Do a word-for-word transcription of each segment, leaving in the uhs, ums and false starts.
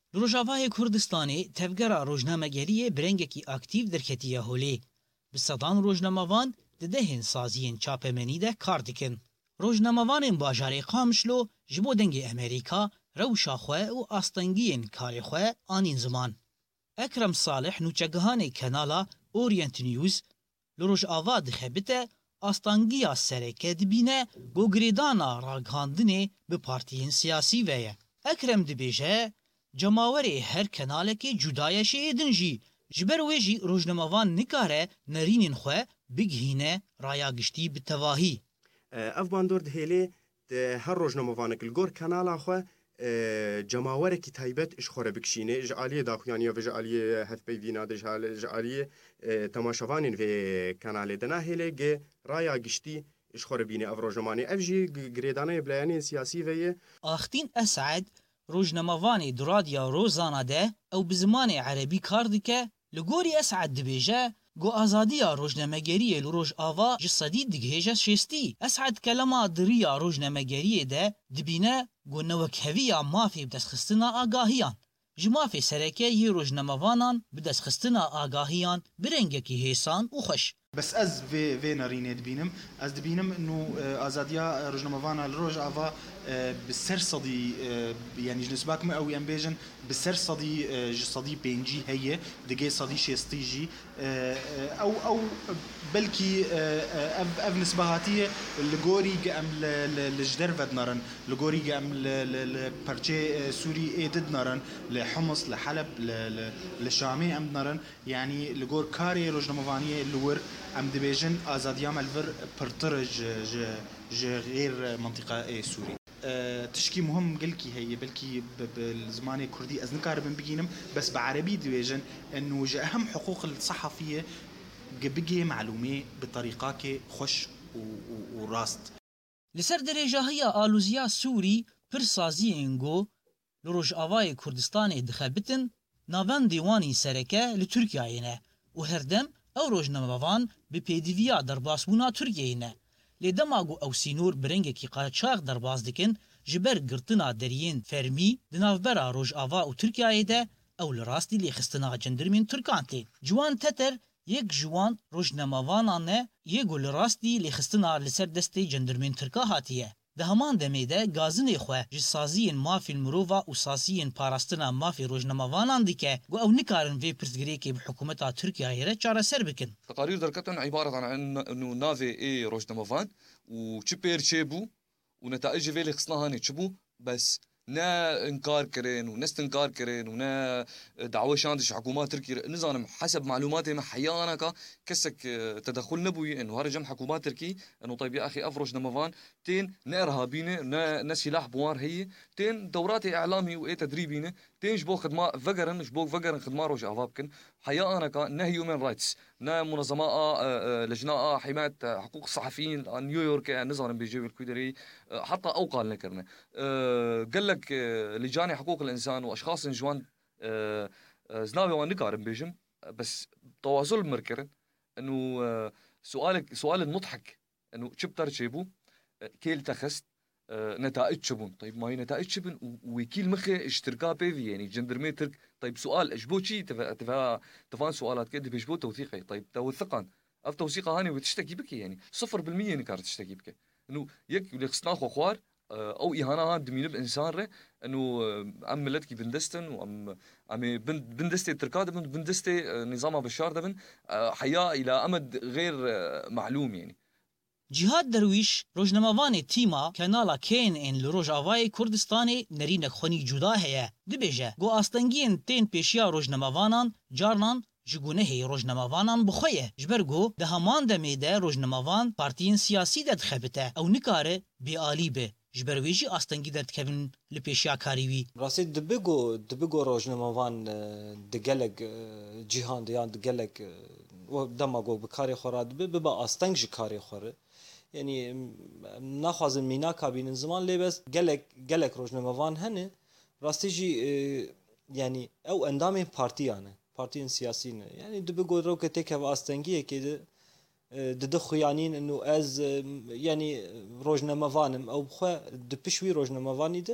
Rojavayê Kurdistanê tevgera rojnamegeriyê birengekî aktîv derketiye holê. Bi sedan rojnamavan di dehên saziyên çapemenî de kar dikin. Rojnamavanên bajarê Qamişlo ji bo dengê Amerîka, rewşa xwe û astengiyên karê xwe anîn ziman. Ekrem Salih nûçegihanê kanala Orient News li Rojava dixebite astangiya sereke dibîne gogirêdana ragihandinê bi partiyên siyasî ve ye. Ekrem dibêje cemawerê her kenalekê cudaye şêdin jî ji ber wê jî rojnamavan nikare nerînên xwe bigihîne raya giştî bi tevahî. Ev bandor dihêlê her rojnamavanek li gor kanala xwe cemawerekî taybet ji xwe re bikişîne ji aliyê daxuyaniya ve ji aliyê hevpeyvîna de ji aliyê temaşevanên vê kanalê de nahêle gê raya giştî ji xwe re bîne ev rojnamanê. Ev jî girêdanayê bilayanên siyasî ve ye. Axtîn Esad rojnamavanê di radya Rozana de ew bi zimanê erebî kar dike. Li gorî Esad dibêje got azadiya rojnamegeriyê li Rojava ji sedî digihêje şêstî. Esad kelema diriya rojnamegeriyê de dibîne got newekheviya mafê bi destxistina agahiyan. Ji mafê sereke yê rojnamavanan bi destxistina agahiyan bi rengekî hêsan û xweş. بس از في في نارينه دبينم از دبينم انه ازاديا رجنمفانا الروج افا بالسر صدي يعني جنسباك ما او ينبيجن بالسر صدي صدي بينجي هي دقي صدي شيستيجي او او بلكي اف اف نسبهاتيه لغوري قام لجدر فدنارن لغوري قام لبرشي سوري ايدد نارن لحمص لحلب للشامي ام نارن يعني لغور كاري رجنمفانيه اللور ام دبيجن ازاديا مالفر برترج ج غير منطقه سوري تشكي مهم قلكي هي بلكي بالزمان الكردي از نكار بن بجينم بس بعربي دبيجن انه اهم حقوق الصحفيه بقي معلومه بطريقه خوش وراست لسر درجهيا الوزيا سوري پرسازي انگو لروجاواي كردستان دخبتن ناوان ديواني سركه لتركيا و هردم او rojnamavan bi pêdiviya derbasbûna Tirkiyeyê ne. Lê dema ku ew sînor bi rengekî qaçax derbas dikin ji ber girtina deriyên fermî di navbera Rojava û Tirkiyeyê de ew li rastî lêxistina cendirmên Tirkan tê. Ciwan Teter yek ji wan rojnamavanan ne yê ku li rastî lêxistina li ser destê cendirmên Tirka hatiye. Di heman demê de gazinê xwe ji saziyên mafên mirova û saziyên parastina mafê rojnamavanan dike ku ew nikarin vê pirsgirêkê bi hikûmeta Tirkiyeyê re çareser bikin. تقارير دركتن عبارة عن انه نافي اي روجنامافان وشبير تشيبو ونتائج فيلي خصناهاني تشبو بس نا انكار كرين ونستنكار كرين ونا دعوه شاندش حكومات تركيا نظام حسب معلوماتي ما حيانك كسك تدخل نبوي انه هرجم حكومات تركي انه طيب يا اخي افرج نمفان تين نارهابينه نا نا سلاح بوار هي تين دورات اعلامي واي تدريبينه تين جبو خدمه فقرن جبو فقرن خدمه روج افابكن حيانك نا هيومن رايتس نا منظمات لجناء حمايه حقوق الصحفيين نيويورك نظام بيجي الكويدري حتى اوقال نكرنا قال لك لجان حقوق الانسان واشخاص جوان زناوي ونكارن بيجم بس تواصل مركرن انه سؤالك سؤال المضحك انه شبتر شيبو كيل تخست نتائج شبون طيب ما هي نتائج شبن وكيل مخي اشتركا بيفي يعني جندرمي ترك طيب سؤال اجبو شي تفا تفا تفان سؤالات كده بيجبو توثيقي طيب توثقا اف توثيقه هاني وتشتكي بك يعني صفر بالمية نكار تشتكي بك انه يك اللي خصنا خو خوار او اهانه هان دمين بانسان ره انه ام ملتكي بندستن وام ام بندستي تركاد بندستي نظام بشار دبن حياه الى امد غير معلوم يعني. Cihad Derwiş rojnamavanê tîma kanala Kên ên li Rojavayê Kurdistanê nerînek xwenî cuda heye. Dibêje got astengiyên tên pêşiya rojnamavanan carnan ji gunehê rojnamavanan bixwe ye. Ji ber got di heman demê de rojnamavan partiyên siyasî de dixebite ew nikare bêalî be. Ji ber wê jî astengî derdikevin li pêşiya karî wî. Rastî dibe got dibe got rojnamavan di gelek cîhan de yan di gelek dema got bi karê xwe re dibe bibe asteng ji karê xwe re. Yani naxwazin mîna kabînin ziman lê bes gelek gelek rojnamavan hene rastî jî yani ew endamên partiyan e partiyên siyasî ne yani dibe got roketê keve astengiyekê de dide xuyanîn û ez yani rojnamavanim ew xwe di piş wî rojnamavanî de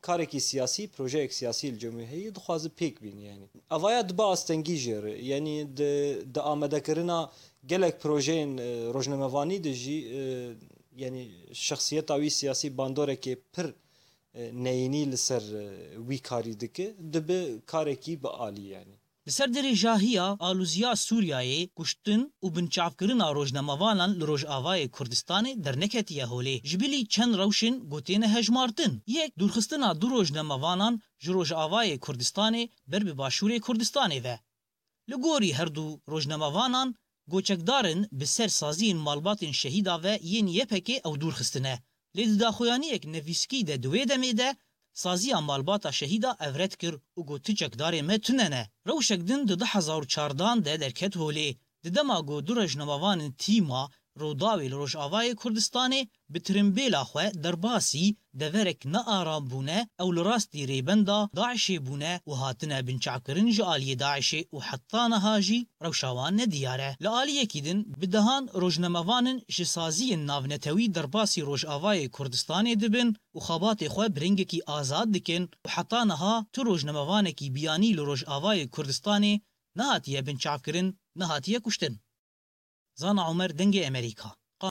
كاركي سياسي بروجيك سياسي الجمهورية دخواز بيك بين يعني أفايا دبا استنجيجر يعني د د آمده كرنا جلك بروجين روجنمواني دجي يعني الشخصية تاوي سياسي باندوركي پر نيني لسر وي كاري دكه دب كاركي بآلي يعني لسر درجاهیا آلوزیا سوریای کشتن و بنچافکرنا روجنموانان لروج آوای کردستان در نکتیه هولی جبلی چند روشن گوتین هجمارتن یک دورخستنا دو روجنموانان جروج آوای کردستان بر بباشور کردستان و لگوری هر دو روجنموانان گوچکدارن بسر سازین مالبات شهیدا و ین یپکی او دورخستنه لید داخویانی یک نویسکی ده دوی دمیده سازیا مالباتا شهیدا اورت کر و گو تچکدار متننه روشک دن ده ده هزار و چاردان ده درکت هولی ده دما گو دو رجنموان تیما روداوی لروج آوای کردستانه بترمبیلا خواه درباسی دورک نا آرام بونه او لراستی ریبندا داعشی بونه و هاتنه بنچعکرن جالی داعشی و حطانه هاجی روشاوان ندیاره لآلیه کیدن بدهان روجنموانن جسازی ناونتوی درباسی روج آوای کردستانه دبن و خابات خواه برنگکی آزاد دکن و حطانه ها تو روجنموانکی بیانی لروج آوای کردستانه نهاتیه بنچعکرن نهاتیه کشتن. زانا عمر دنگ امریکا